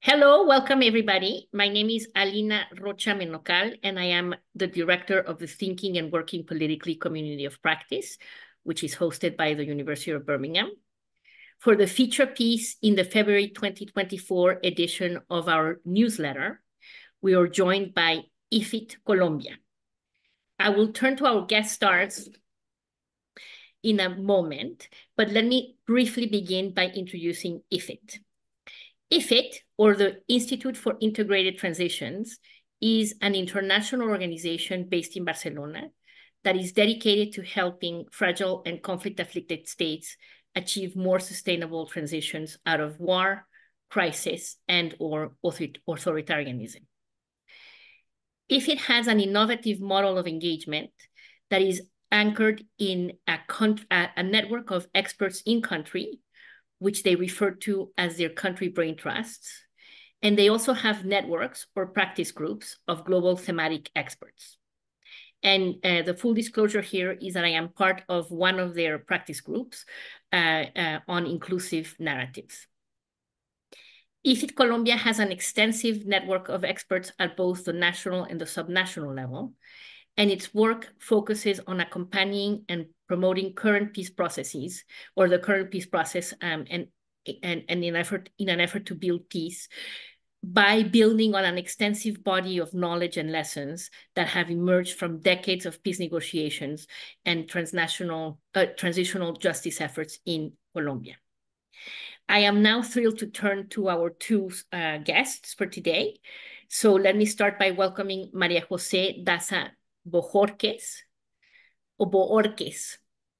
Hello, welcome everybody. My name is Alina Rocha Menocal, and I am the director of the Thinking and Working Politically Community of Practice, which is hosted by the University of Birmingham. For the feature piece in the February 2024 edition of our newsletter, we are joined by IFIT Colombia. I will turn to our guest stars in a moment, but let me briefly begin by introducing IFIT. IFIT, or the Institute for Integrated Transitions, is an international organization based in Barcelona that is dedicated to helping fragile and conflict-afflicted states achieve more sustainable transitions out of war, crisis, and/or authoritarianism. IFIT has an innovative model of engagement that is anchored in a network of experts in country, which they refer to as their country brain trusts. And they also have networks or practice groups of global thematic experts. And the full disclosure here is that I am part of one of their practice groups on inclusive narratives. IFIT Colombia has an extensive network of experts at both the national and the subnational level, and its work focuses on accompanying and promoting current peace processes, or the current peace process, and in an effort to build peace by building on an extensive body of knowledge and lessons that have emerged from decades of peace negotiations and transitional justice efforts in Colombia. I am now thrilled to turn to our two guests for today. So let me start by welcoming Maria Jose Daza Bohorquez, or Bohorquez,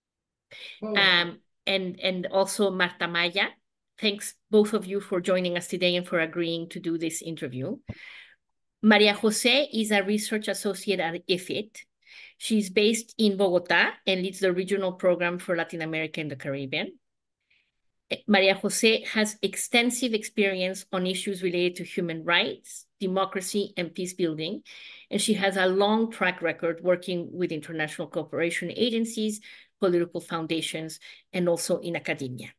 and also Marta Maya. Thanks both of you for joining us today and for agreeing to do this interview. Maria Jose is a research associate at IFIT. She's based in Bogota and leads the regional program for Latin America and the Caribbean. Maria Jose has extensive experience on issues related to human rights, democracy, and peace building, and she has a long track record working with international cooperation agencies, political foundations, and also in academia.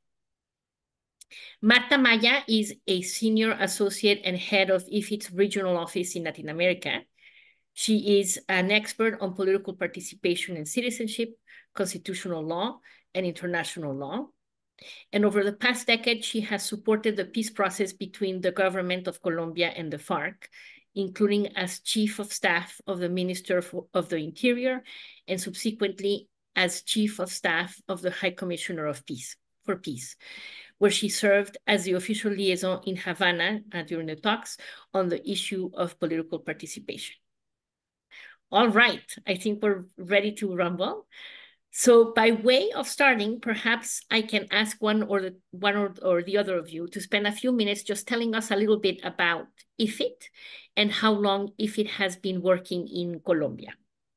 Marta Maya is a senior associate and head of IFIT's regional office in Latin America. She is an expert on political participation and citizenship, constitutional law, and international law. And over the past decade, she has supported the peace process between the government of Colombia and the FARC, including as chief of staff of the Minister of the Interior, and subsequently as chief of staff of the High Commissioner for Peace, where she served as the official liaison in Havana during the talks on the issue of political participation. All right, I think we're ready to rumble. So by way of starting, perhaps I can ask one or the other of you to spend a few minutes just telling us a little bit about IFIT and how long IFIT has been working in Colombia.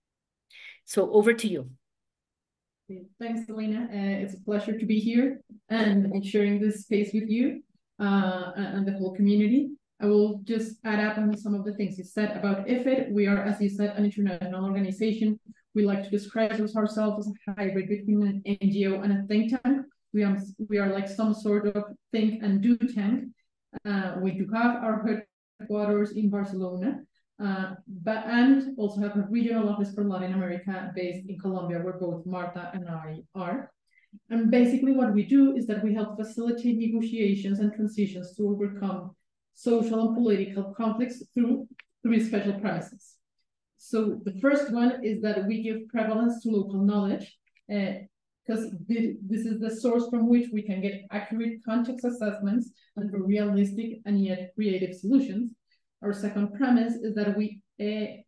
So over to you. Thanks, Elena. It's a pleasure to be here and sharing this space with you and the whole community. I will just add up on some of the things you said about IFIT. We are, as you said, an international organization. We like to describe ourselves as a hybrid between an NGO and a think tank. We are like some sort of think and do tank. We do have our headquarters in Barcelona, and also have a regional office for Latin America based in Colombia, where both Marta and I are. And basically what we do is that we help facilitate negotiations and transitions to overcome social and political conflicts through three special premises. So the first one is that we give prevalence to local knowledge, because this is the source from which we can get accurate context assessments and for realistic and yet creative solutions. Our second premise is that the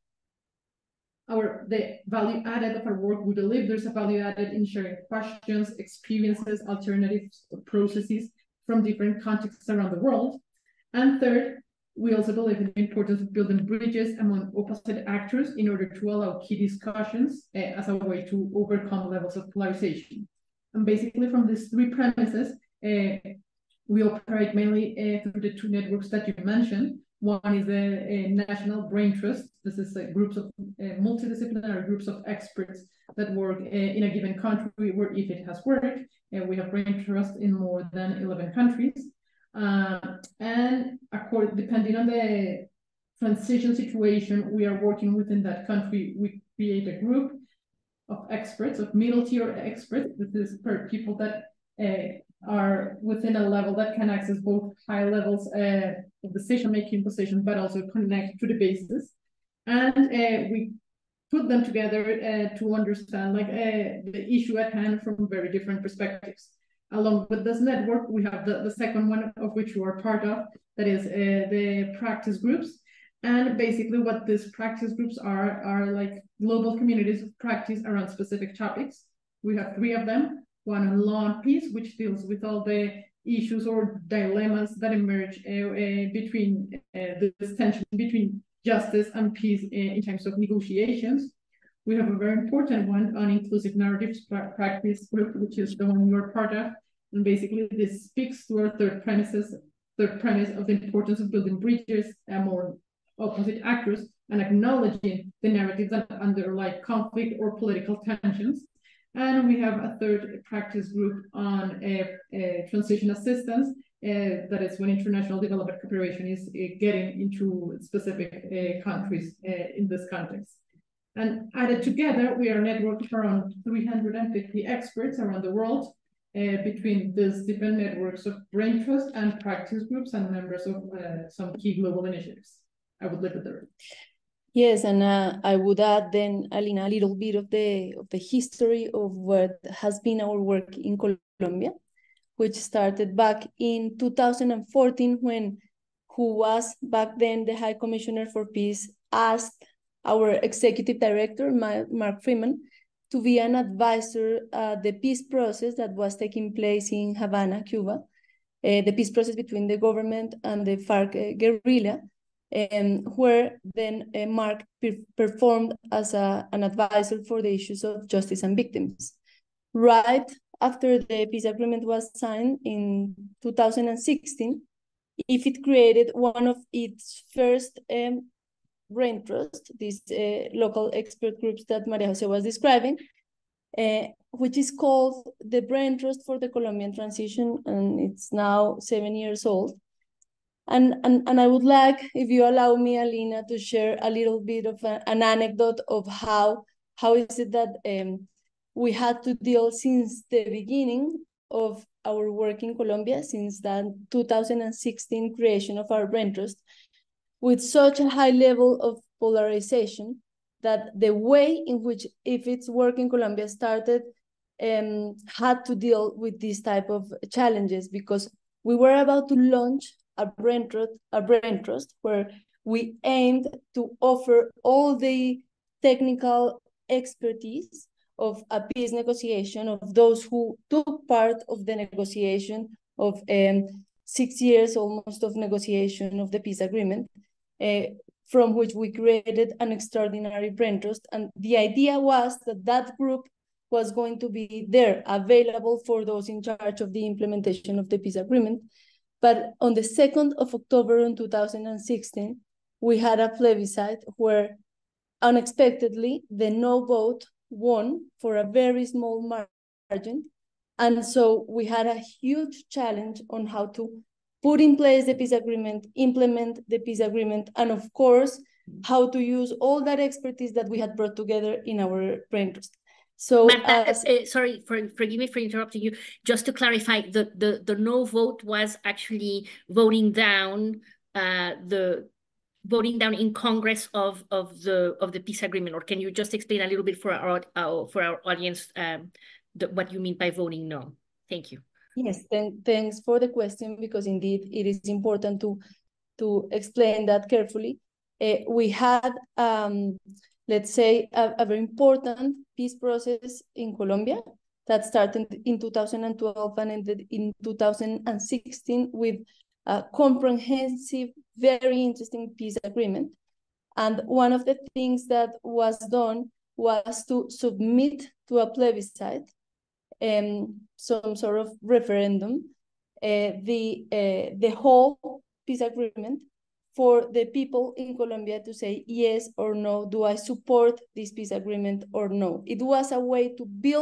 value added of our work we deliver, there's a value added in sharing questions, experiences, alternatives, processes from different contexts around the world. And third, we also believe in the importance of building bridges among opposite actors in order to allow key discussions as a way to overcome levels of polarization. And basically from these three premises, we operate mainly through the two networks that you mentioned. One is the National Brain Trust. This is groups of multidisciplinary groups of experts that work in a given country where IFIT has worked. We have Brain Trust in more than 11 countries. And depending on the transition situation we are working within that country, we create a group of experts, of middle tier experts. This is for people that are within a level that can access both high levels of decision-making positions, but also connect to the basis. And we put them together to understand the issue at hand from very different perspectives. Along with this network, we have the second one of which you are part of, that is the practice groups. And basically what these practice groups are like global communities of practice around specific topics. We have 3 of them, one on law and peace, which deals with all the issues or dilemmas that emerge between this tension between justice and peace in terms of negotiations. We have a very important one on inclusive narratives practice group, which is the one you're part of. And basically this speaks to our third premise of the importance of building bridges more opposite actors and acknowledging the narratives that underlie conflict or political tensions. And we have a third practice group on transition assistance, that is when international development cooperation is getting into specific countries in this context. And added together, we are networked around 350 experts around the world between these different networks of brain trust and practice groups and members of some key global initiatives. I would leave it there. Yes, and I would add then, Alina, a little bit of the history of what has been our work in Colombia, which started back in 2014 when who was back then the High Commissioner for Peace asked our executive director, Mark Freeman, to be an advisor the peace process that was taking place in Havana, Cuba, the peace process between the government and the FARC guerrilla, where then Mark performed as an advisor for the issues of justice and victims. Right after the peace agreement was signed in 2016, IFIT created one of its first brain trust, these local expert groups that Maria Jose was describing, which is called the Brain Trust for the Colombian Transition, and it's now 7 years old. And I would like, if you allow me, Alina, to share a little bit of an anecdote of how is it that we had to deal since the beginning of our work in Colombia, since that 2016 creation of our Brain Trust, with such a high level of polarization that the way in which IFIT's work in Colombia started had to deal with this type of challenges, because we were about to launch a brain trust where we aimed to offer all the technical expertise of a peace negotiation, of those who took part of the negotiation of 6 years almost of negotiation of the peace agreement, from which we created an extraordinary brain trust. And the idea was that that group was going to be there, available for those in charge of the implementation of the peace agreement. But on the 2nd of October in 2016, we had a plebiscite where unexpectedly the no vote won for a very small margin. And so we had a huge challenge on how to put in place the peace agreement, implement the peace agreement, and of course, how to use all that expertise that we had brought together in our brain trust. So, sorry, forgive me for interrupting you. Just to clarify, the no vote was actually voting down in Congress of the peace agreement, or can you just explain a little bit for our audience what you mean by voting no? Thank you. Yes, thanks for the question, because indeed it is important to explain that carefully. We had, let's say, a very important peace process in Colombia that started in 2012 and ended in 2016 with a comprehensive, very interesting peace agreement. And one of the things that was done was to submit to a plebiscite, some sort of referendum, the whole peace agreement, for the people in Colombia to say yes or no, do I support this peace agreement or no? It was a way to build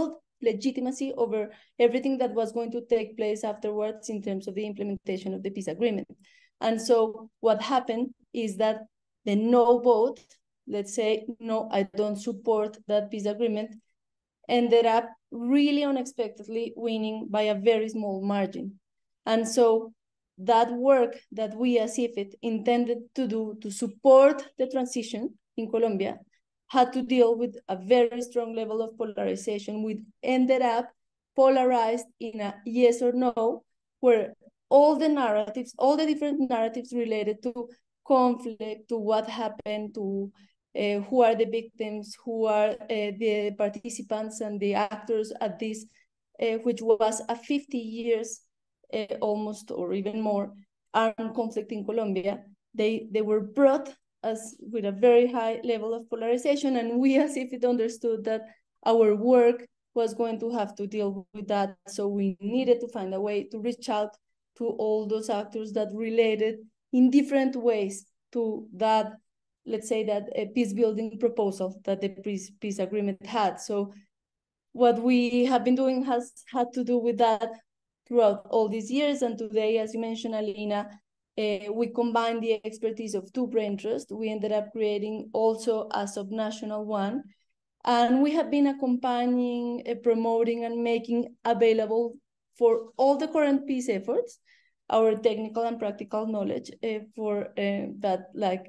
legitimacy over everything that was going to take place afterwards in terms of the implementation of the peace agreement. And so what happened is that the no vote, let's say, no, I don't support that peace agreement, ended up really unexpectedly winning by a very small margin. And so that work that we as IFIT intended to do to support the transition in Colombia had to deal with a very strong level of polarization, which ended up polarized in a yes or no, where all the narratives, all the different narratives related to conflict, to what happened, to who are the victims, who are the participants and the actors at this, which was a 50 years almost or even more armed conflict in Colombia. They were brought as with a very high level of polarization, and we as IFIT understood that our work was going to have to deal with that. So we needed to find a way to reach out to all those actors that related in different ways to that, let's say, that a peace building proposal that the peace agreement had. So what we have been doing has had to do with that throughout all these years. And today, as you mentioned, Alina, we combined the expertise of two brain trusts. We ended up creating also a subnational one. And we have been accompanying, promoting, and making available for all the current peace efforts our technical and practical knowledge for that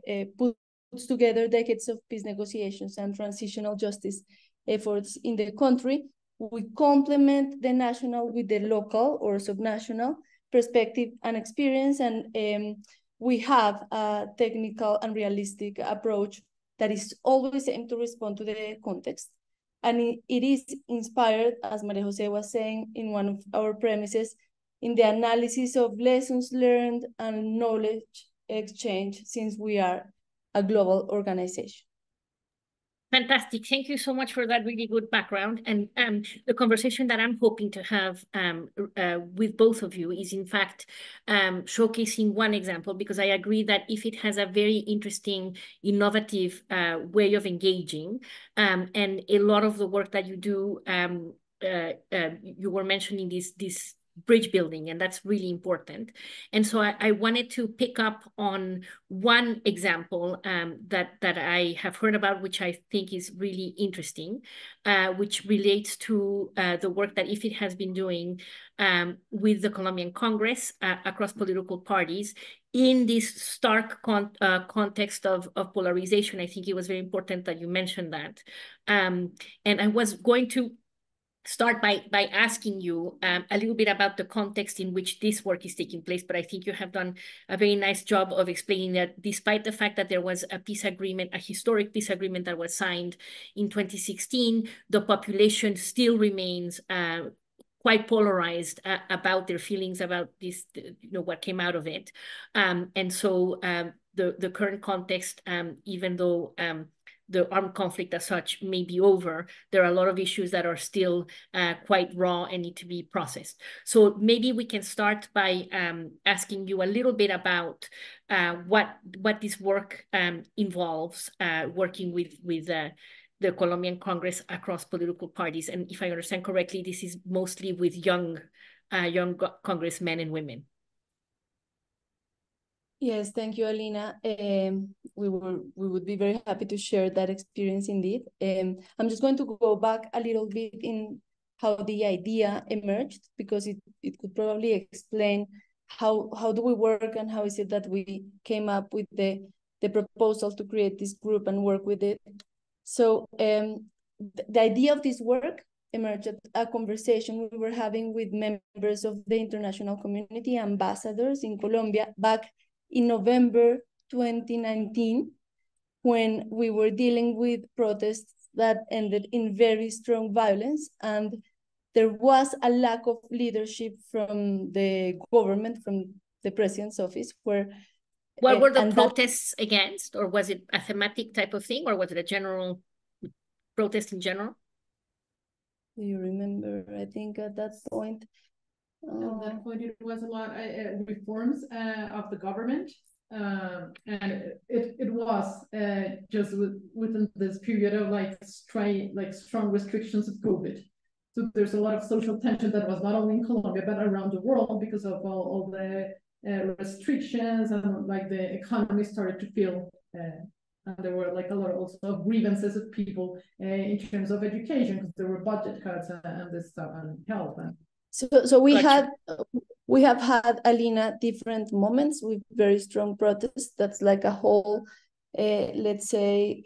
puts together decades of peace negotiations and transitional justice efforts in the country. We complement the national with the local or subnational perspective and experience, and we have a technical and realistic approach that is always aimed to respond to the context. And it is inspired, as Maria Jose was saying in one of our premises, in the analysis of lessons learned and knowledge exchange, since we are a global organization. Fantastic. Thank you so much for that really good background. And the conversation that I'm hoping to have with both of you is, in fact, showcasing one example, because I agree that IFIT has a very interesting, innovative way of engaging. And a lot of the work that you do, you were mentioning this bridge building, and that's really important. And so I wanted to pick up on one example that I have heard about, which I think is really interesting, which relates to the work that IFIT has been doing with the Colombian Congress across political parties in this stark context of polarization. I think it was very important that you mentioned that. And I was going to start by asking you a little bit about the context in which this work is taking place, but I think you have done a very nice job of explaining that despite the fact that there was a peace agreement, a historic peace agreement that was signed in 2016, the population still remains quite polarized about their feelings about this, what came out of it. And so the current context, even though the armed conflict as such may be over, there are a lot of issues that are still quite raw and need to be processed. So maybe we can start by asking you a little bit about what this work involves, working with the Colombian Congress across political parties. And if I understand correctly, this is mostly with young congressmen and women. Yes, thank you, Alina. We would be very happy to share that experience indeed. I'm just going to go back a little bit in how the idea emerged, because it could probably explain how do we work and how is it that we came up with the proposal to create this group and work with it. So the idea of this work emerged at a conversation we were having with members of the international community, ambassadors in Colombia, back in November 2019, when we were dealing with protests that ended in very strong violence, and there was a lack of leadership from the government, from the president's office. What were the protests against, or was it a thematic type of thing, or was it a general protest in general? Do you remember? I think at that point, it was a lot of reforms of the government, and it was just within this period of strong restrictions of COVID. So there's a lot of social tension that was not only in Colombia, but around the world because of all the restrictions, and like the economy started to feel, and there were like a lot also of grievances of people in terms of education, because there were budget cuts and this stuff, and health. And so we have had, Alina, different moments with very strong protests. That's like a whole, let's say,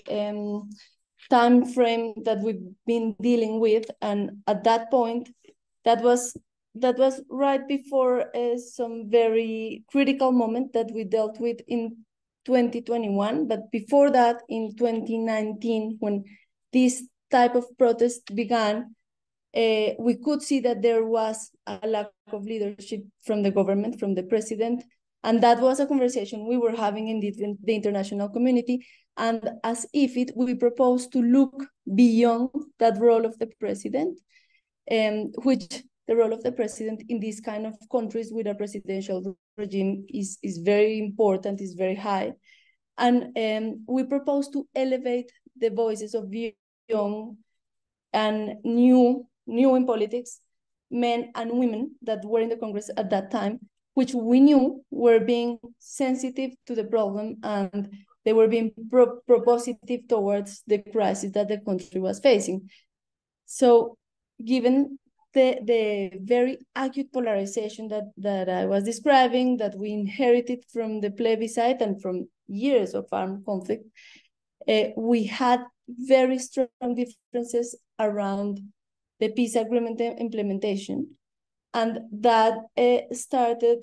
time frame that we've been dealing with. And at that point, that was right before some very critical moment that we dealt with in 2021. But before that, in 2019, when this type of protest began, we could see that there was a lack of leadership from the government, from the president. And that was a conversation we were having in the international community. And as IFID, we proposed to look beyond that role of the president, which the role of the president in these kind of countries with a presidential regime is very important, is very high. And we proposed to elevate the voices of young and new in politics, men and women that were in the Congress at that time, which we knew were being sensitive to the problem, and they were being propositive towards the crisis that the country was facing. So given the very acute polarization that I was describing, that we inherited from the plebiscite and from years of armed conflict, we had very strong differences around the peace agreement implementation. And that started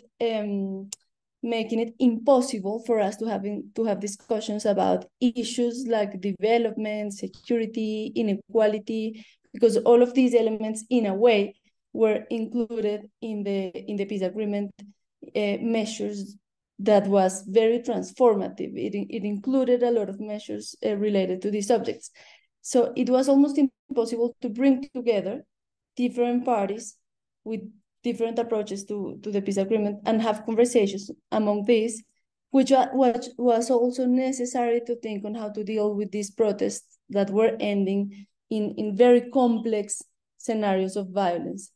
making it impossible for us to have discussions about issues like development, security, inequality, because all of these elements, in a way, were included in the peace agreement measures that was very transformative. It included a lot of measures related to these subjects. So it was almost impossible to bring together different parties with different approaches to the peace agreement and have conversations among these, which was also necessary to think on how to deal with these protests that were ending in very complex scenarios of violence.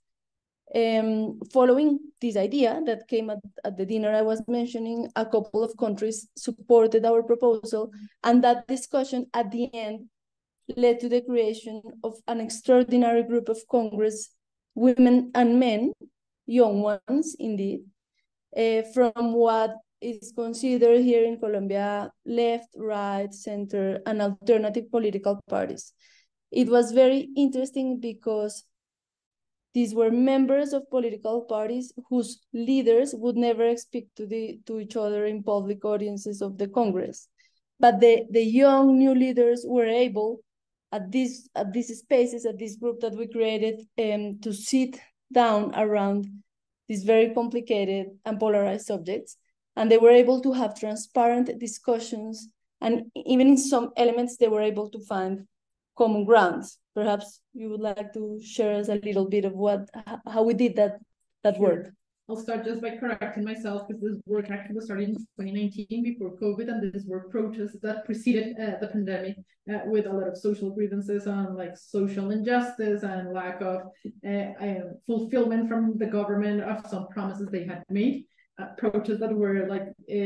Following this idea that came at the dinner I was mentioning, a couple of countries supported our proposal, and that discussion at the end led to the creation of an extraordinary group of Congress women and men, young ones indeed, from what is considered here in Colombia left, right, center, and alternative political parties. It was very interesting because these were members of political parties whose leaders would never speak to each other in public audiences of the Congress. But the young new leaders were able, at these spaces, at this group that we created, to sit down around these very complicated and polarized subjects. And they were able to have transparent discussions. And even in some elements, they were able to find common grounds. Perhaps you would like to share us a little bit of how we did that work. I'll start just by correcting myself, because this work actually started in 2019 before COVID, and this were protests that preceded the pandemic, with a lot of social grievances on like social injustice and lack of fulfillment from the government of some promises they had made. Protests that were like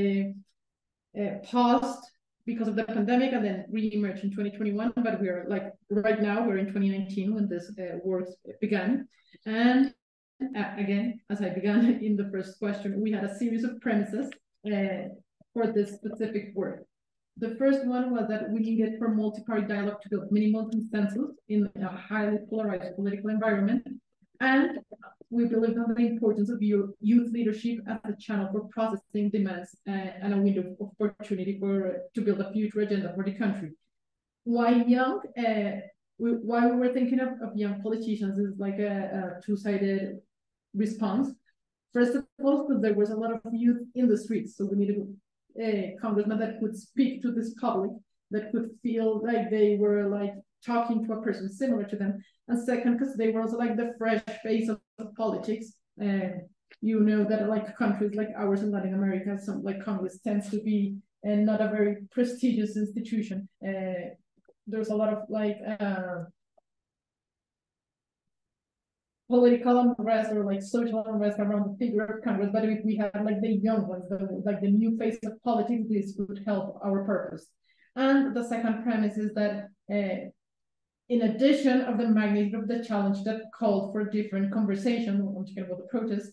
paused because of the pandemic and then re-emerged in 2021, but we are like right now we're in 2019 when this work began. And again, as I began in the first question, we had a series of premises for this specific work. The first one was that we needed for multi-party dialogue to build minimal consensus in a highly polarized political environment. And we believe in the importance of youth leadership as a channel for processing demands and a window of opportunity to build a future agenda for the country. Why young? Why we were thinking of young politicians is like a two-sided response. First of all, because there was a lot of youth in the streets, so we needed a congressman that could speak to this public, that could feel like they were like talking to a person similar to them. And second, because they were also like the fresh face of politics. You know that like countries like ours in Latin America, some like Congress tends to be not a very prestigious institution. There's a lot of like political unrest or like social unrest around the figure of Congress, but if we have like the young ones, like the new face of politics, this would help our purpose. And the second premise is that in addition of the magnitude of the challenge that called for different conversation, I'm talking about the protest,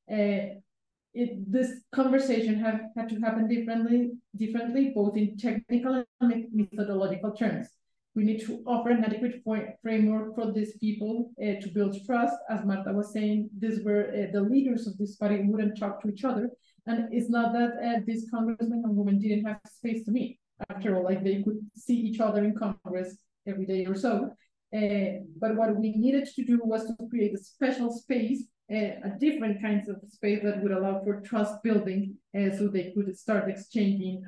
this conversation had to happen differently, both in technical and methodological terms. We need to offer an adequate framework for these people to build trust. As Marta was saying, these were the leaders of this party wouldn't talk to each other. And it's not that these congressmen and women didn't have space to meet. After all, like they could see each other in Congress every day or so. But what we needed to do was to create a special space, a different kinds of space that would allow for trust building, so they could start exchanging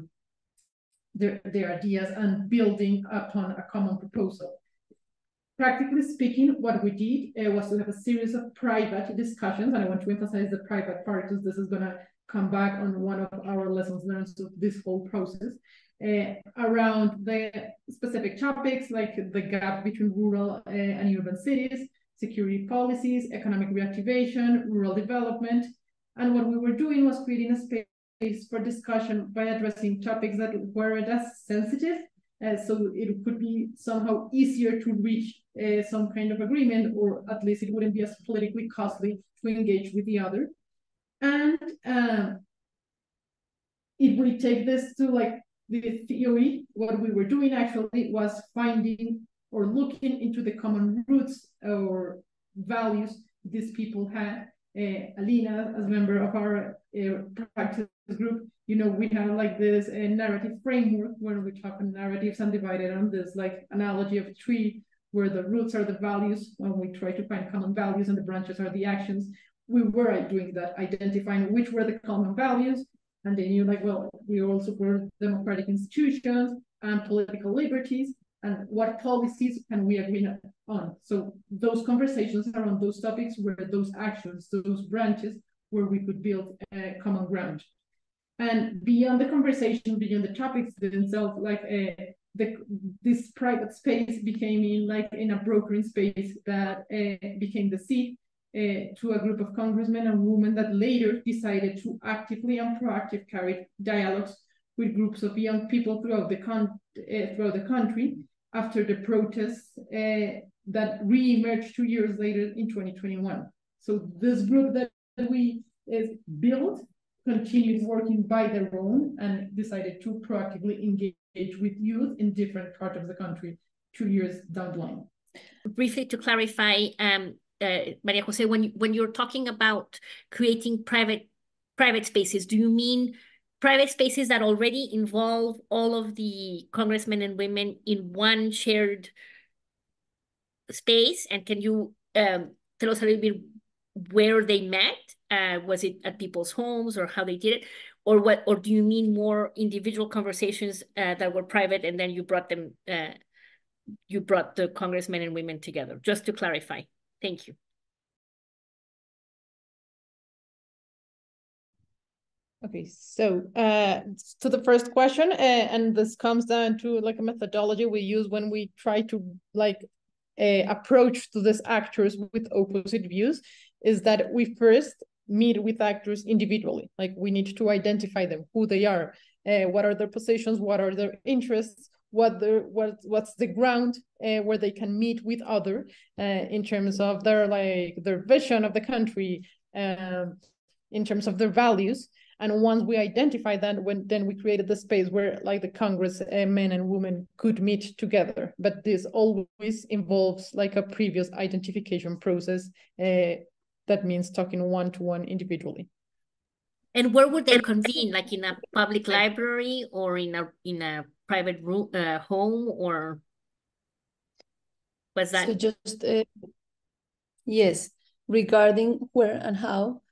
their ideas and building upon a common proposal. Practically speaking, what we did was to have a series of private discussions, and I want to emphasize the private part because this is going to come back on one of our lessons learned of this whole process, around the specific topics like the gap between rural and urban cities, security policies, economic reactivation, rural development. And what we were doing was creating a space for discussion by addressing topics that weren't as sensitive, so it could be somehow easier to reach some kind of agreement, or at least it wouldn't be as politically costly to engage with the other. And if we take this to like the theory, what we were doing actually was finding or looking into the common roots or values these people had. Alina, as a member of our practice group, you know, we have like this narrative framework when we talk in narratives and divided on this like analogy of a tree, where the roots are the values, when we try to find common values, and the branches are the actions. We were doing that, identifying which were the common values, and then you're like, well, we also were democratic institutions and political liberties, and what policies can we agree on? So those conversations around those topics were those actions, those branches where we could build a common ground. And beyond the conversation, beyond the topics themselves, like this private space became in a brokering space that became the seat to a group of congressmen and women that later decided to actively and proactively carry dialogues with groups of young people throughout the country after the protests that re-emerged 2 years later in 2021. So this group that we built continued working by their own and decided to proactively engage with youth in different parts of the country 2 years down the line. Briefly to clarify, Maria Jose, when you're talking about creating private spaces, do you mean private spaces that already involve all of the congressmen and women in one shared space? And can you tell us a little bit where they met? Was it at people's homes, or how they did it? Or what? Or do you mean more individual conversations that were private, and then you brought them, you brought the congressmen and women together? Just to clarify. Thank you. Okay, so to the first question, and this comes down to like a methodology we use when we try to like approach to these actors with opposite views, is that we first meet with actors individually. Like we need to identify them, who they are, what are their positions, what are their interests, what's the ground where they can meet with other in terms of their vision of the country, in terms of their values. And once we identify that, then we created the space where like the Congress men and women could meet together. But this always involves like a previous identification process. That means talking one-to-one individually. And where would they convene? Like in a public library, or in a private room, home, or was that? So just yes, regarding where and how,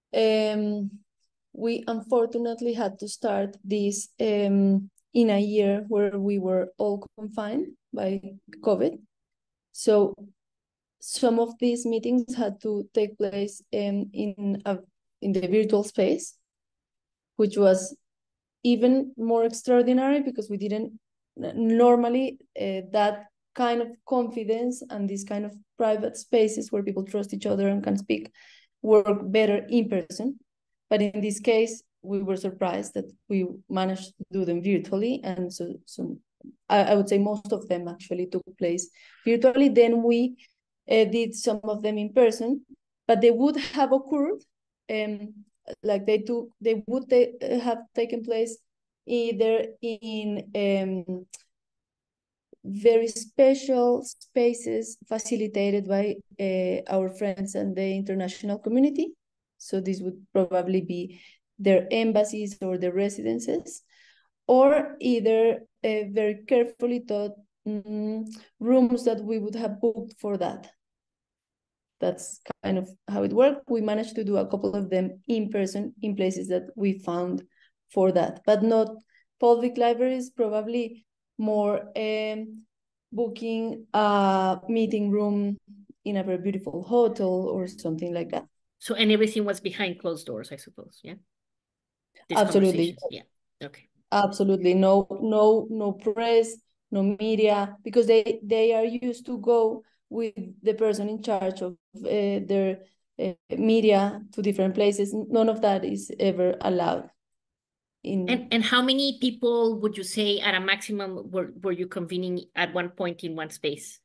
we unfortunately had to start this in a year where we were all confined by COVID. So some of these meetings had to take place in the virtual space, which was even more extraordinary because we didn't normally that kind of confidence and this kind of private spaces where people trust each other and can speak work better in person. But in this case, we were surprised that we managed to do them virtually. And so I would say most of them actually took place virtually. Then we did some of them in person, but they would have occurred, like they would have taken place either in very special spaces facilitated by our friends and the international community. So this would probably be their embassies or their residences, or either very carefully thought rooms that we would have booked for that. That's kind of how it worked. We managed to do a couple of them in person in places that we found for that, but not public libraries, probably more booking a meeting room in a very beautiful hotel or something like that. So, and everything was behind closed doors, I suppose, yeah? These Absolutely. Yeah, okay. Absolutely. No press, no media, because they are used to go with the person in charge of their media to different places. None of that is ever allowed. And how many people would you say at a maximum were you convening at one point in one space?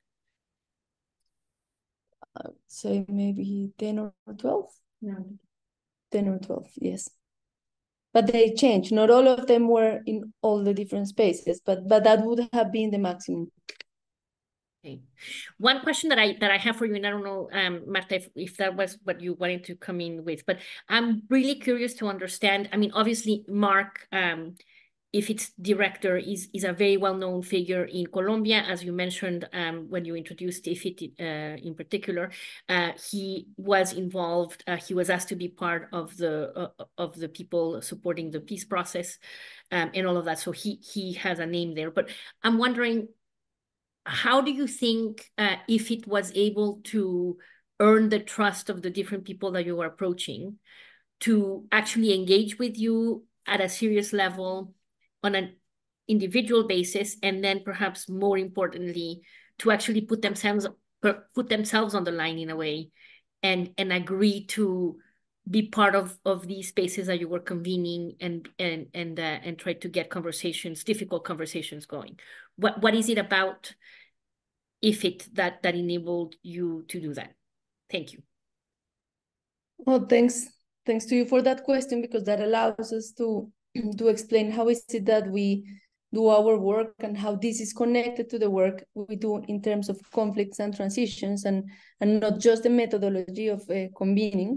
I would say maybe 10 or 12. No. 10 or 12, yes. But they changed. Not all of them were in all the different spaces, but that would have been the maximum. Okay. One question that I have for you, and I don't know, Marta, if that was what you wanted to come in with, but I'm really curious to understand. I mean, obviously, Mark, if its director is a very well-known figure in Colombia, as you mentioned when you introduced IFIT in particular. He was involved. He was asked to be part of the people supporting the peace process and all of that. So he has a name there. But I'm wondering, how do you think IFIT was able to earn the trust of the different people that you were approaching to actually engage with you at a serious level on an individual basis, and then perhaps more importantly, to actually put themselves on the line in a way and agree to be part of these spaces that you were convening and try to get difficult conversations going? What is it about IFIT that enabled you to do that? Thank you. Well, thanks to you for that question, because that allows us to explain how is it that we do our work and how this is connected to the work we do in terms of conflicts and transitions, and not just the methodology of convening.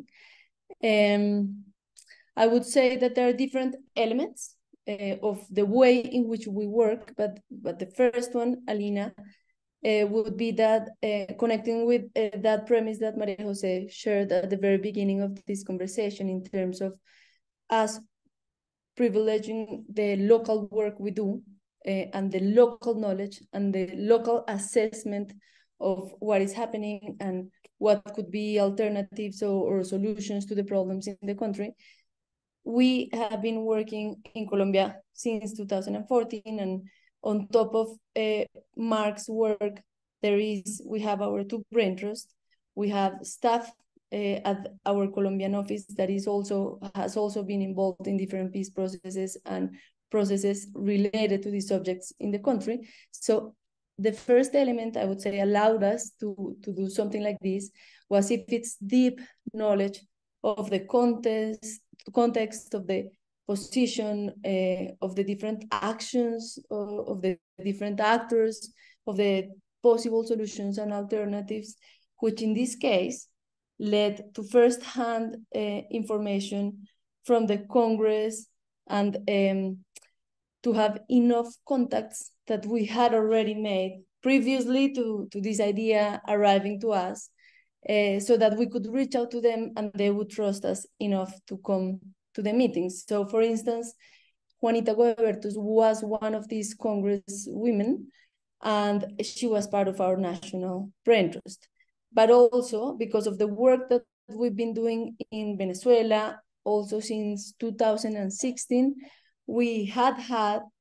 I would say that there are different elements of the way in which we work, but the first one, Alina, would be that connecting with that premise that Maria Jose shared at the very beginning of this conversation, in terms of us privileging the local work we do and the local knowledge and the local assessment of what is happening and what could be alternatives or solutions to the problems in the country. We have been working in Colombia since 2014, and on top of Mark's work, we have our two brain trusts. We have staff at our Colombian office that has also been involved in different peace processes and processes related to these subjects in the country. So the first element, I would say, allowed us to do something like this was IFIT's deep knowledge of the context of the position of the different actions of the different actors, of the possible solutions and alternatives, which in this case led to first-hand information from the Congress, and to have enough contacts that we had already made previously to this idea arriving to us, so that we could reach out to them and they would trust us enough to come to the meetings. So for instance, Juanita Goebertus was one of these Congress women, and she was part of our national brain trust. But also because of the work that we've been doing in Venezuela, also since 2016, we had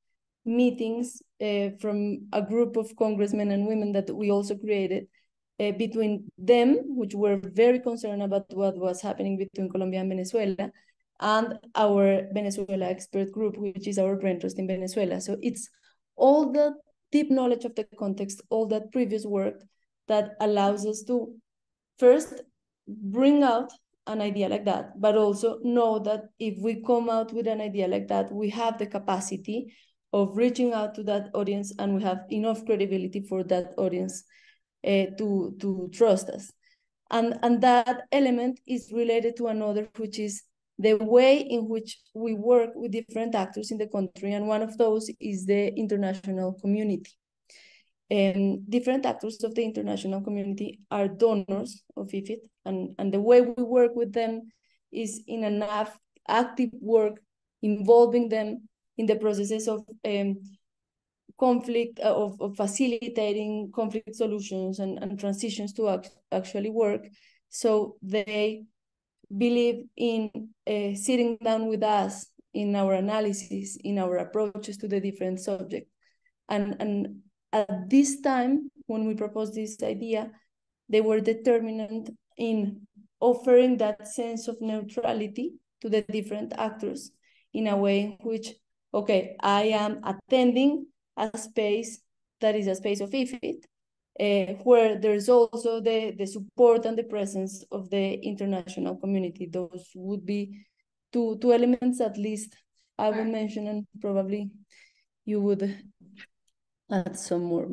meetings from a group of congressmen and women that we also created between them, which were very concerned about what was happening between Colombia and Venezuela, and our Venezuela expert group, which is our brain trust in Venezuela. So it's all the deep knowledge of the context, all that previous work that allows us to first bring out an idea like that, but also know that if we come out with an idea like that, we have the capacity of reaching out to that audience, and we have enough credibility for that audience to trust us. And that element is related to another, which is the way in which we work with different actors in the country. And one of those is the international community. Different actors of the international community are donors of IFIT, and the way we work with them is in an active work involving them in the processes of conflict, of facilitating conflict solutions and transitions to actually work. So they believe in sitting down with us in our analysis, in our approaches to the different subjects. And at this time, when we proposed this idea, they were determinant in offering that sense of neutrality to the different actors in a way in which, okay, I am attending a space that is a space of IFIT, where there's also the support and the presence of the international community. Those would be two elements at least I would mention, and probably you would add some more.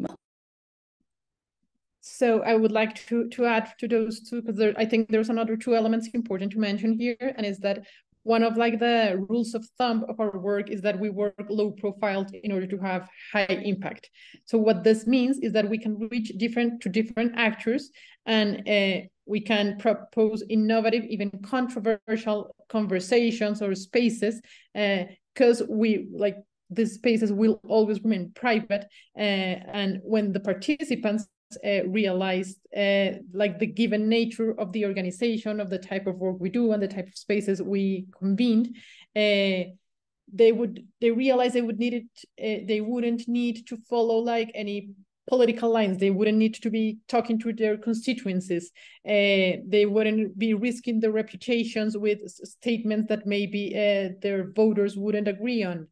So I would like to add to those two, because I think there's another two elements important to mention here, and is that one of like the rules of thumb of our work is that we work low profile in order to have high impact. So what this means is that we can reach different actors, and we can propose innovative, even controversial conversations or spaces, because we like these spaces will always remain private, and when the participants realized like the given nature of the organization, of the type of work we do and the type of spaces we convened, they realized they wouldn't need to follow like any political lines. They wouldn't need to be talking to their constituencies. They wouldn't be risking their reputations with statements that maybe their voters wouldn't agree on.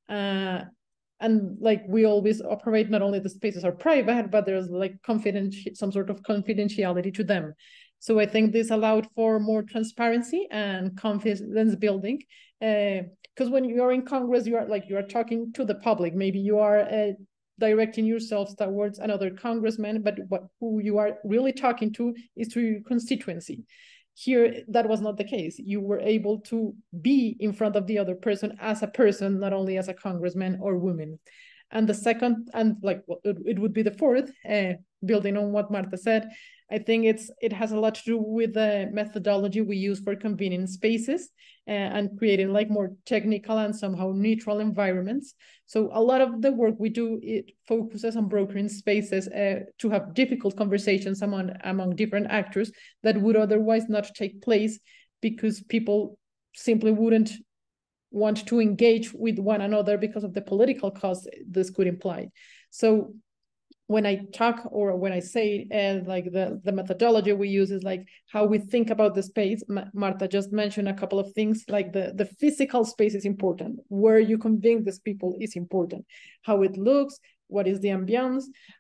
And like we always operate, not only the spaces are private, but there's like some sort of confidentiality to them. So I think this allowed for more transparency and confidence building. Because when you are in Congress, you are talking to the public. Maybe you are directing yourselves towards another congressman, but who you are really talking to is to your constituency. Here, that was not the case. You were able to be in front of the other person as a person, not only as a congressman or woman. And the second, and like it would be the fourth, building on what Marta said, I think it has a lot to do with the methodology we use for convening spaces and creating like more technical and somehow neutral environments. So a lot of the work we do, it focuses on brokering spaces to have difficult conversations among different actors that would otherwise not take place, because people simply wouldn't want to engage with one another because of the political cost this could imply. So when I talk, or when I say like the methodology we use is like how we think about the space. Marta just mentioned a couple of things, like the physical space is important. Where you convene these people is important. How it looks, what is the ambience,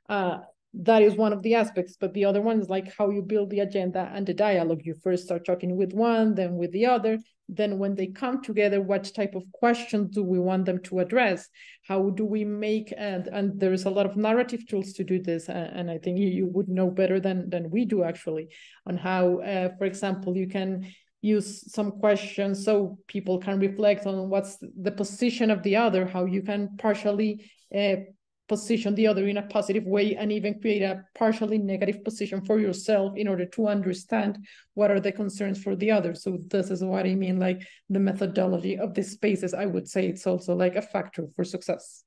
that is one of the aspects. But the other one is like how you build the agenda and the dialogue. You first start talking with one, then with the other. Then when they come together, what type of questions do we want them to address? How do we make, and there's a lot of narrative tools to do this. And I think you would know better than we do actually, on how, for example, you can use some questions so people can reflect on what's the position of the other, how you can partially position the other in a positive way, and even create a partially negative position for yourself in order to understand what are the concerns for the other. So this is what I mean, like the methodology of these spaces. I would say it's also like a factor for success.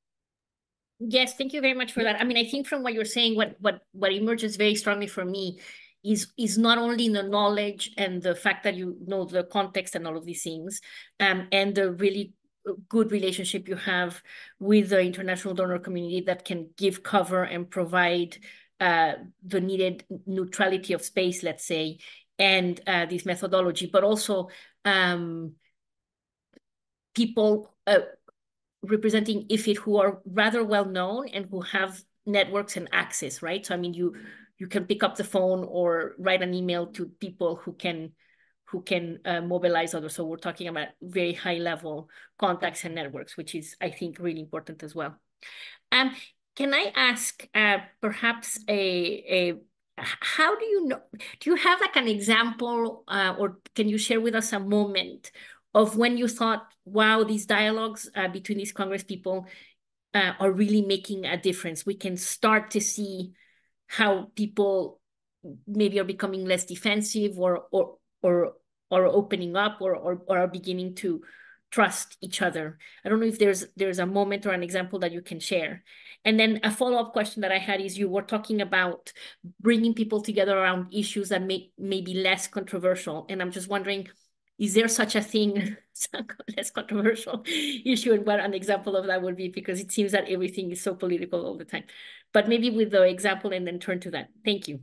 Yes, thank you very much for that. I mean, I think from what you're saying, what emerges very strongly for me is not only the knowledge and the fact that you know the context and all of these things, and the really good relationship you have with the international donor community that can give cover and provide the needed neutrality of space, let's say, and this methodology, but also people representing IFID who are rather well known and who have networks and access, right? So I mean, you can pick up the phone or write an email to people who can mobilize others. So we're talking about very high level contacts and networks, which is, I think, really important as well. Can I ask perhaps how do you know, do you have like an example or can you share with us a moment of when you thought, wow, these dialogues between these Congress people are really making a difference? We can start to see how people maybe are becoming less defensive or opening up or are beginning to trust each other. I don't know if there's a moment or an example that you can share. And then a follow-up question that I had is, you were talking about bringing people together around issues that may be less controversial. And I'm just wondering, is there such a thing, less controversial issue, and what an example of that would be? Because it seems that everything is so political all the time. But maybe with the example and then turn to that. Thank you.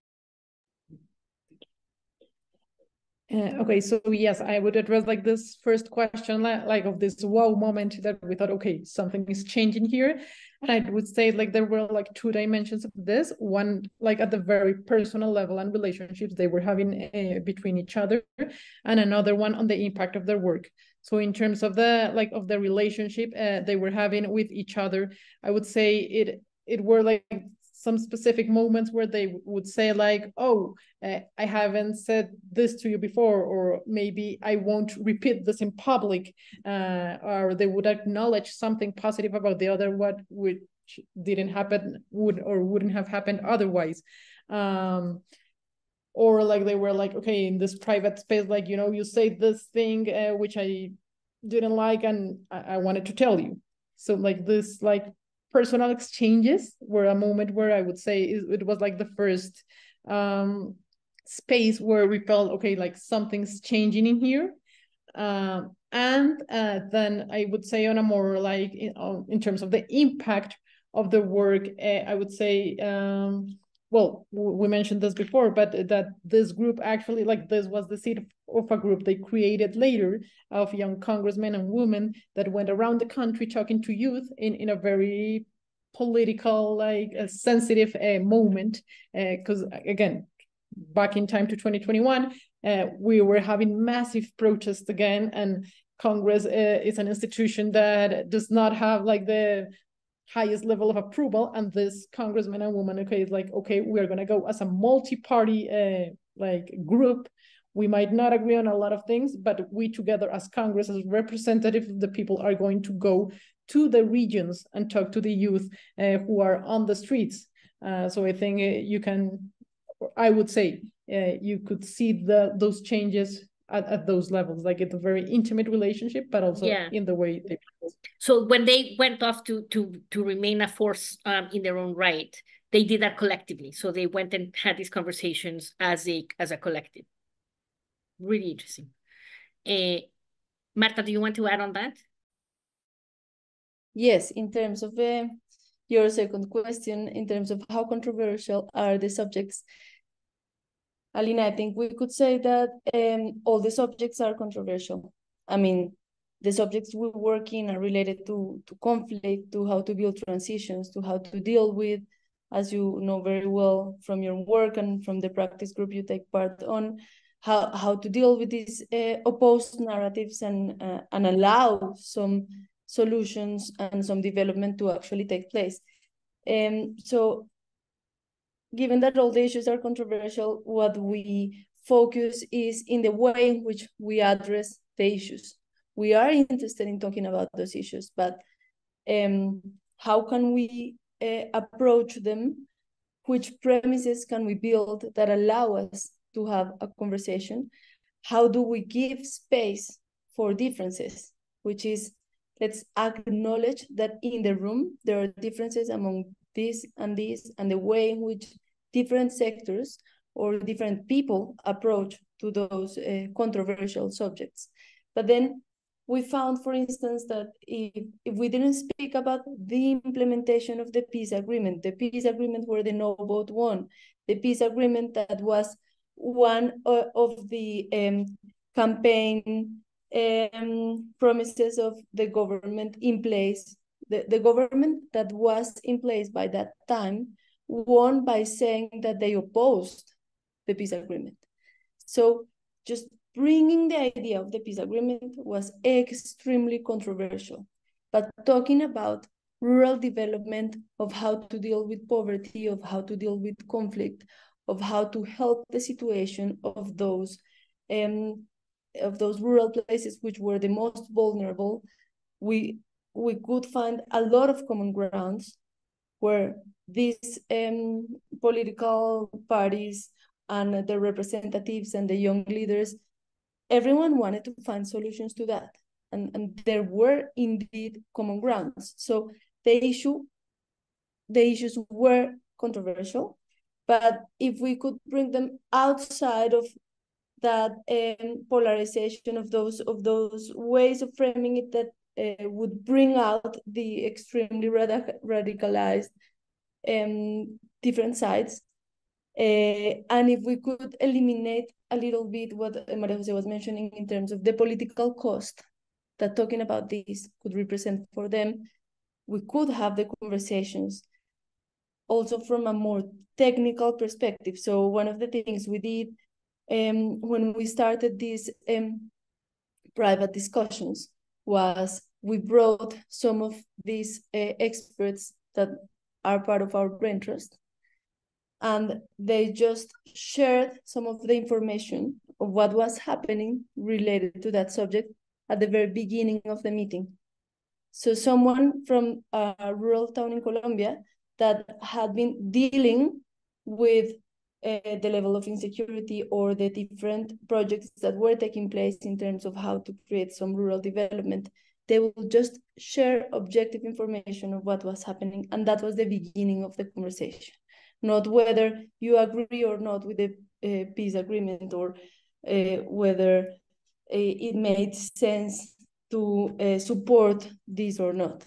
Okay, so yes, I would address like this first question, like of this wow moment that we thought, okay, something is changing here. And I would say like there were like two dimensions of this. One, like at the very personal level and relationships they were having between each other, and another one on the impact of their work. So in terms of the relationship they were having with each other, I would say it were like some specific moments where they would say like, oh, I haven't said this to you before, or maybe I won't repeat this in public, or they would acknowledge something positive about the other, which didn't happen, wouldn't have happened otherwise. Or like they were like, okay, in this private space, like, you know, you say this thing which I didn't like and I wanted to tell you. So like this like personal exchanges were a moment where I would say it was like the first space where we felt, okay, like something's changing in here. And then I would say on a more like in terms of the impact of the work, I would say, well, we mentioned this before, but that this group actually, like this was the seed of a group they created later of young congressmen and women that went around the country talking to youth in a very political, like a sensitive moment. Because again, back in time to 2021, we were having massive protests again, and Congress is an institution that does not have like the highest level of approval, and this congressman and woman, okay, is like, okay, we're gonna go as a multi-party like group. We might not agree on a lot of things, but we together as Congress, as representatives of the people, are going to go to the regions and talk to the youth who are on the streets. So I think I would say you could see those changes at those levels, like it's a very intimate relationship, but also in the way they. So when they went off to remain a force in their own right, they did that collectively. So they went and had these conversations as a collective. Really interesting. Marta, do you want to add on that? Yes, in terms of your second question, in terms of how controversial are the subjects, Alina, I think we could say that all the subjects are controversial. I mean, the subjects we work in are related to conflict, to how to build transitions, to how to deal with, as you know very well from your work and from the practice group you take part on, how to deal with these opposed narratives and allow some solutions and some development to actually take place. So given that all the issues are controversial, what we focus is in the way in which we address the issues. We are interested in talking about those issues, but how can we approach them? Which premises can we build that allow us to have a conversation? How do we give space for differences? Which is, let's acknowledge that in the room, there are differences among this, and the way in which different sectors or different people approach to those controversial subjects. But then we found, for instance, that if we didn't speak about the implementation of the peace agreement where the no vote won, the peace agreement that was one of the campaign promises of the government in place, the government that was in place by that time won by saying that they opposed the peace agreement. So just bringing the idea of the peace agreement was extremely controversial. But talking about rural development, of how to deal with poverty, of how to deal with conflict, of how to help the situation of those rural places which were the most vulnerable, we could find a lot of common grounds where these political parties and the representatives and the young leaders, everyone wanted to find solutions to that. And there were indeed common grounds. So the issues were controversial, but if we could bring them outside of that polarization of those ways of framing it that would bring out the extremely radicalized different sides, and if we could eliminate a little bit what Maria Jose was mentioning in terms of the political cost that talking about this could represent for them, we could have the conversations also from a more technical perspective. So one of the things we did when we started these private discussions was we brought some of these experts that are part of our brain trust, and they just shared some of the information of what was happening related to that subject at the very beginning of the meeting. So someone from a rural town in Colombia that had been dealing with the level of insecurity or the different projects that were taking place in terms of how to create some rural development, they will just share objective information of what was happening. And that was the beginning of the conversation. Not whether you agree or not with the peace agreement, or whether it made sense to support this or not.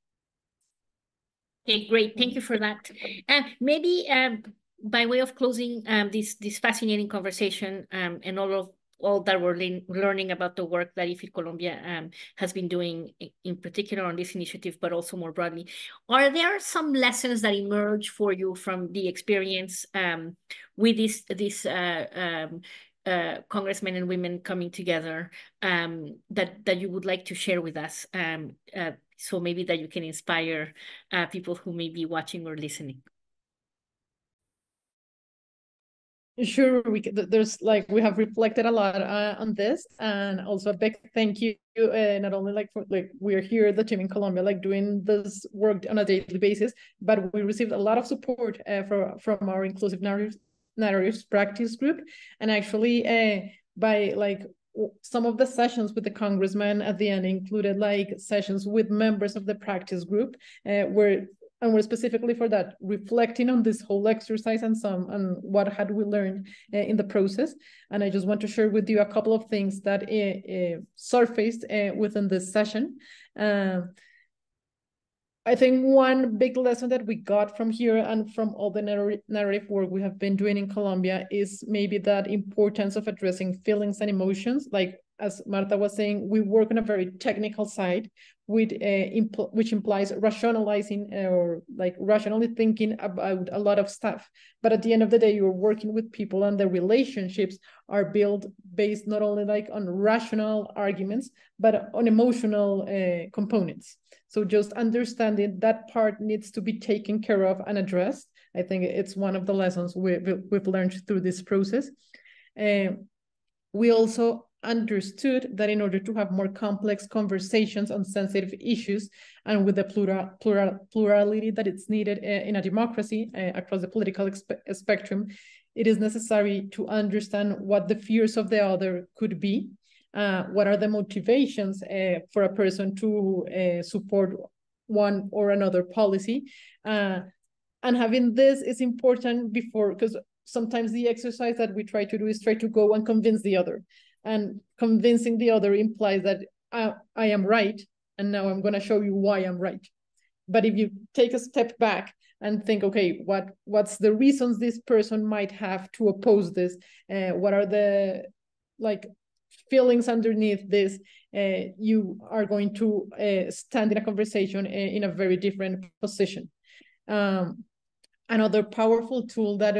Okay, great. Thank you for that. Maybe by way of closing this fascinating conversation and all that we're learning about the work that IFIR Colombia has been doing, in particular on this initiative, but also more broadly, are there some lessons that emerge for you from the experience with these congressmen and women coming together that you would like to share with us? So maybe that you can inspire people who may be watching or listening. Sure, we have reflected a lot on this, and also a big thank you not only for we're here, the team in Colombia, doing this work on a daily basis, but we received a lot of support from our inclusive narratives practice group, and actually by some of the sessions with the congressman at the end included sessions with members of the practice group where we're specifically for that, reflecting on this whole exercise and what had we learned in the process. And I just want to share with you a couple of things that surfaced within this session. I think one big lesson that we got from here and from all the narrative work we have been doing in Colombia is maybe that importance of addressing feelings and emotions. As Marta was saying, we work on a very technical side, which implies rationalizing or rationally thinking about a lot of stuff. But at the end of the day, you're working with people, and the relationships are built based not only on rational arguments, but on emotional components. So just understanding that part needs to be taken care of and addressed. I think it's one of the lessons we've learned through this process. We also understood that in order to have more complex conversations on sensitive issues and with the plurality that it's needed in a democracy across the political spectrum, it is necessary to understand what the fears of the other could be, what are the motivations for a person to support one or another policy. And having this is important because sometimes the exercise that we try to do is try to go and convince the other. And convincing the other implies that I am right, and now I'm going to show you why I'm right. But if you take a step back and think, okay, what's the reasons this person might have to oppose this? What are the feelings underneath this? You are going to stand in a conversation in a very different position. Another powerful tool that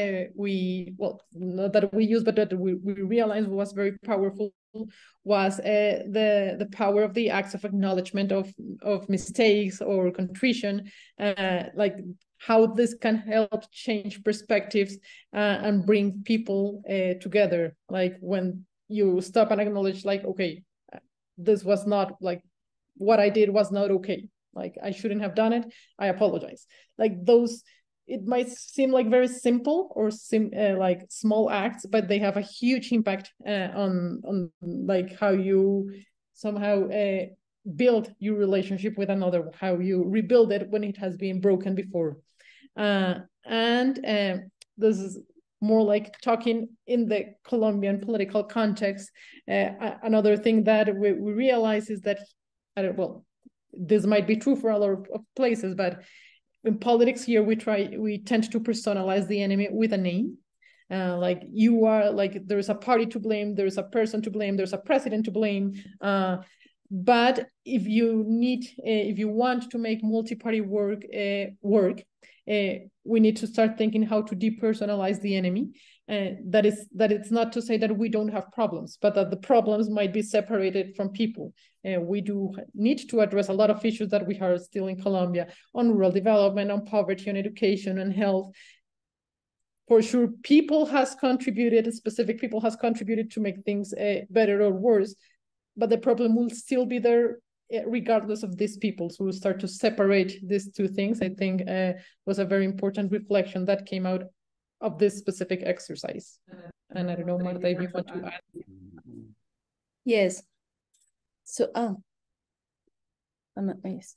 not that we use, but that we realized was very powerful was the power of the acts of acknowledgement of mistakes or contrition, like how this can help change perspectives and bring people together. Like when you stop and acknowledge, like, okay, this was not, like, what I did was not okay. Like, I shouldn't have done it. I apologize. Like those, it might seem like very simple or like small acts, but they have a huge impact on like how you somehow build your relationship with another, how you rebuild it when it has been broken before. This is more like talking in the Colombian political context. Another thing that we realize is that, well, this might be true for a lot of places, but in politics here, we tend to personalize the enemy with a name. Like you are, like, there's a party to blame, there's a person to blame, there's a president to blame. But if you want to make multi-party work, we need to start thinking how to depersonalize the enemy. That it's not to say that we don't have problems, but that the problems might be separated from people. We do need to address a lot of issues that we have still in Colombia on rural development, on poverty, on education, and health. For sure, specific people has contributed to make things better or worse, but the problem will still be there regardless of these people. So we'll start to separate these two things. I think was a very important reflection that came out of this specific exercise. And I don't know, Marta, if you want to add. Yes. So, yes.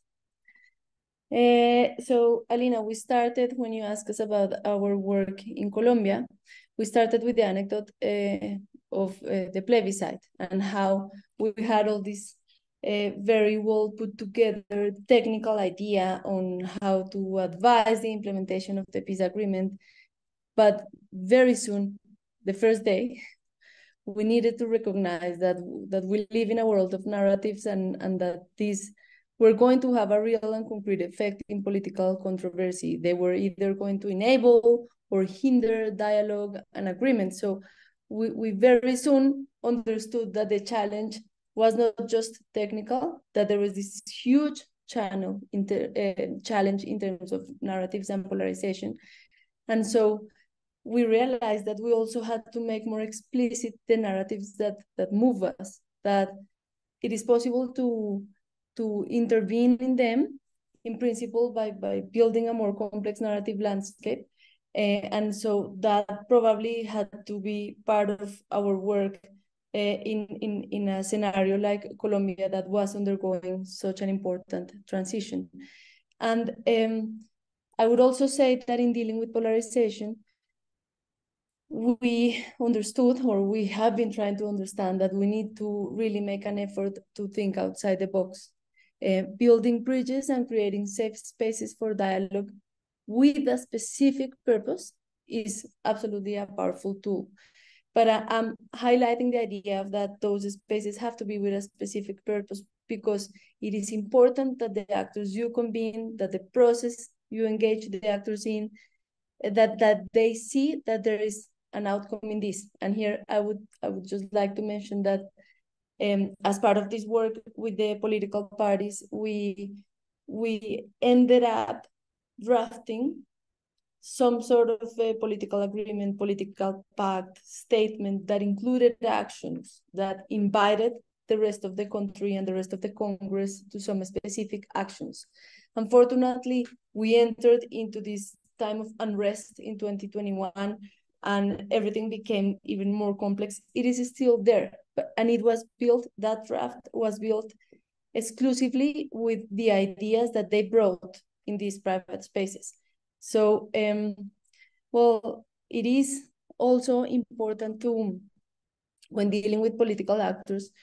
So, Alina, we started, when you asked us about our work in Colombia, we started with the anecdote of the plebiscite and how we had all this very well put together technical idea on how to advise the implementation of the peace agreement. But very soon, the first day, we needed to recognize that we live in a world of narratives and that these were going to have a real and concrete effect in political controversy. They were either going to enable or hinder dialogue and agreement. So we very soon understood that the challenge was not just technical, that there was this huge challenge in terms of narratives and polarization. And so we realized that we also had to make more explicit the narratives that move us, that it is possible to intervene in them, in principle, by building a more complex narrative landscape. And so that probably had to be part of our work in a scenario like Colombia that was undergoing such an important transition. And I would also say that in dealing with polarization, we understood, or we have been trying to understand, that we need to really make an effort to think outside the box. Building bridges and creating safe spaces for dialogue with a specific purpose is absolutely a powerful tool. But I'm highlighting the idea of that those spaces have to be with a specific purpose, because it is important that the actors you convene, that the process you engage the actors in, that they see that there is an outcome in this. And here I would just like to mention that as part of this work with the political parties, we ended up drafting some sort of a political agreement, political pact, statement that included actions that invited the rest of the country and the rest of the Congress to some specific actions. Unfortunately, we entered into this time of unrest in 2021, and everything became even more complex. It is still there, and it was built, that draft was built exclusively with the ideas that they brought in these private spaces. So, well, it is also important to, when dealing with political actors,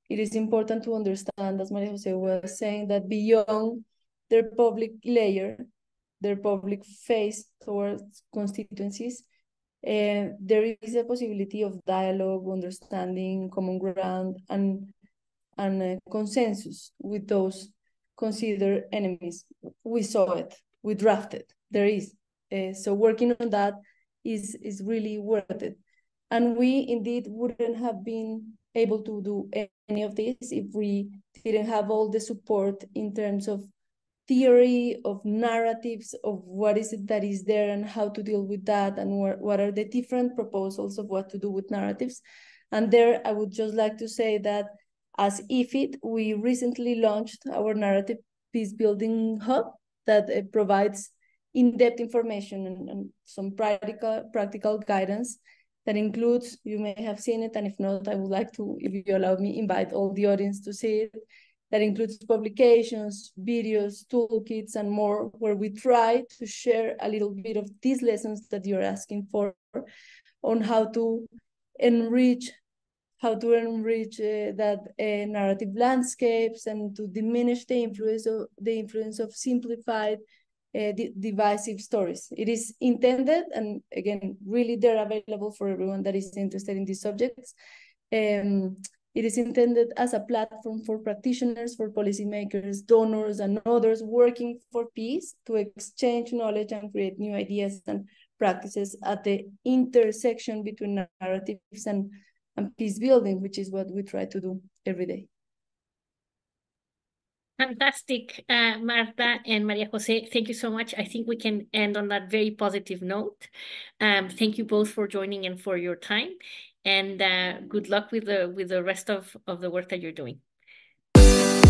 it is important to understand, as Maria Jose was saying, that beyond their public layer, their public face towards constituencies, there is a possibility of dialogue, understanding, common ground, and consensus with those considered enemies. We saw it, we drafted, there is. So working on that is really worth it. And we indeed wouldn't have been able to do any of this if we didn't have all the support in terms of theory, of narratives, of what is it that is there and how to deal with that, and what are the different proposals of what to do with narratives. And there, I would just like to say that as IFIT, we recently launched our Narrative Peace Building Hub that provides in-depth information and some practical guidance that includes, you may have seen it, and if not, I would like to, if you allow me, invite all the audience to see it. That includes publications, videos, toolkits, and more, where we try to share a little bit of these lessons that you're asking for on how to enrich that narrative landscapes, and to diminish the influence of simplified divisive stories. It is intended, and again, really they're available for everyone that is interested in these subjects. It is intended as a platform for practitioners, for policymakers, donors, and others working for peace to exchange knowledge and create new ideas and practices at the intersection between narratives and peace building, which is what we try to do every day. Fantastic, Marta and Maria Jose. Thank you so much. I think we can end on that very positive note. Thank you both for joining and for your time. And good luck with the rest of the work that you're doing.